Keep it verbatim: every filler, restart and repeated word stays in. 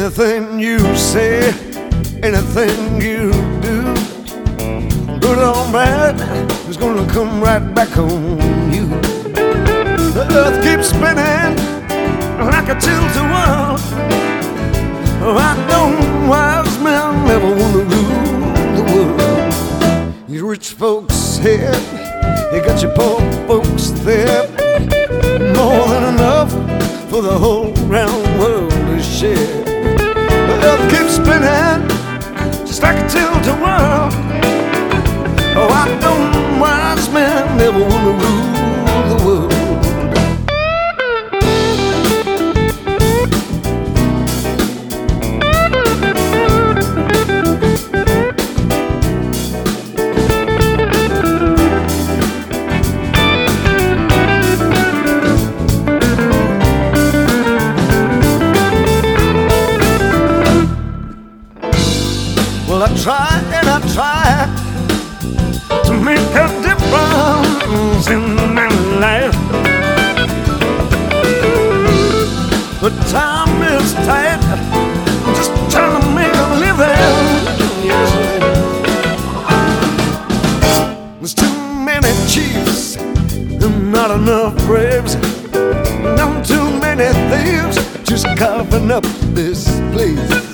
Anything you say, anything you do, good or bad, is gonna come right back on you. The earth keeps spinning like a tilt-a-whirl. I know wise men never wanna rule the world. You rich folks here, you got your poor folks there. More than enough for the whole round world to share. The earth keeps spinning just like a tilt-a-whirl. Oh, I know wise men never wanna rule the world. Well, I try and I try to make a difference in my life, but time is tight. I'm just trying to make a living. Yes, there's too many chiefs and not enough braves, and too many thieves just carving up this place.